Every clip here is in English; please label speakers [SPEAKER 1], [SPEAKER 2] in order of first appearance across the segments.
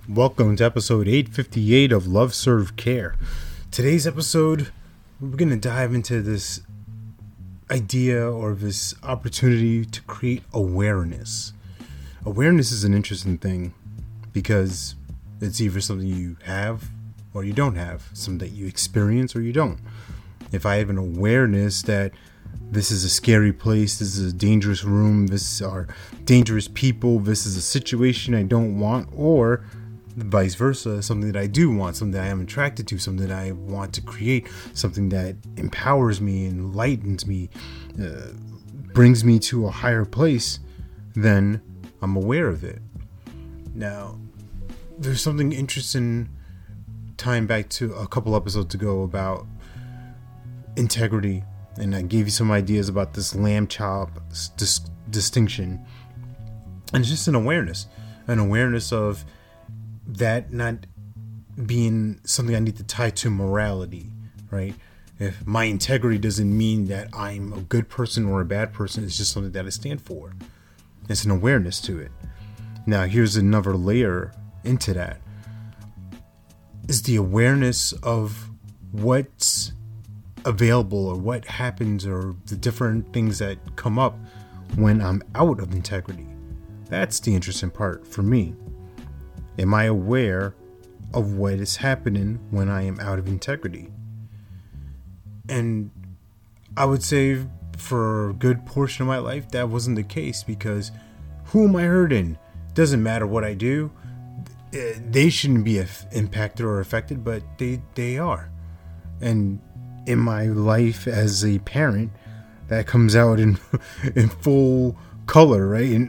[SPEAKER 1] Welcome to episode 858 of Love Serve Care. Today's episode, we're going to dive into this idea or this opportunity to create awareness. Awareness is an interesting thing because it's either something you have or you don't have, something that you experience or you don't. If I have an awareness that this is a scary place, this is a dangerous room, this are dangerous people, this is a situation I don't want, or vice versa, something that I do want, something that I am attracted to, something that I want to create, something that empowers me, enlightens me, brings me to a higher place, then I'm aware of it. Now, there's something interesting tying back to a couple episodes ago about integrity, and I gave you some ideas about this lamb chop distinction, and it's just an awareness of that not being something I need to tie to morality, right? If my integrity doesn't mean that I'm a good person or a bad person, it's just something that I stand for. It's an awareness to it. Now, here's another layer into that. Is the awareness of what's available or what happens or the different things that come up when I'm out of integrity. That's the interesting part for me. Am I aware of what is happening when I am out of integrity? And I would say for a good portion of my life, that wasn't the case, because who am I hurting? Doesn't matter what I do. They shouldn't be impacted or affected, but they are. And in my life as a parent, that comes out in full color, right? In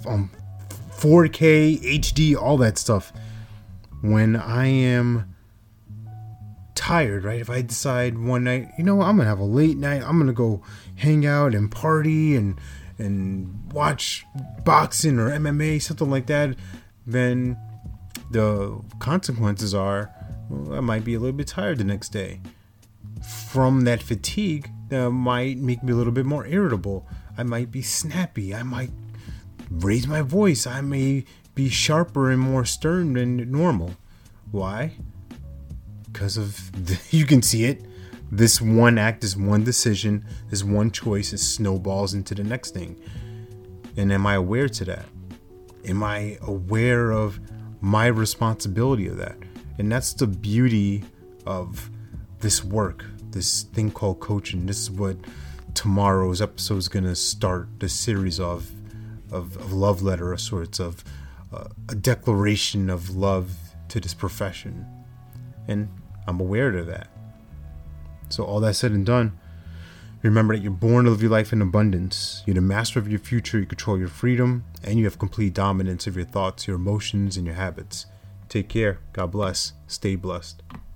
[SPEAKER 1] 4K, HD, all that stuff. When I am tired, right? If I decide one night, I'm going to have a late night, I'm going to go hang out and party and watch boxing or MMA, something like that, then the consequences are, I might be a little bit tired the next day. From that fatigue, that might make me a little bit more irritable. I might be snappy. I might raise my voice. I may be sharper and more stern than normal. Why? Because of you can see it. This one act, this one decision, this one choice, it snowballs into the next thing. And am I aware to that? Am I aware of my responsibility of that? And that's the beauty of this work, this thing called coaching. This is what tomorrow's episode is going to start, the series of love letter of sorts, of a declaration of love to this profession. And I'm aware of that. So all that said and done, remember that you're born to live your life in abundance. You're the master of your future. You control your freedom, and you have complete dominance of your thoughts, your emotions, and your habits. Take care. God bless. Stay blessed.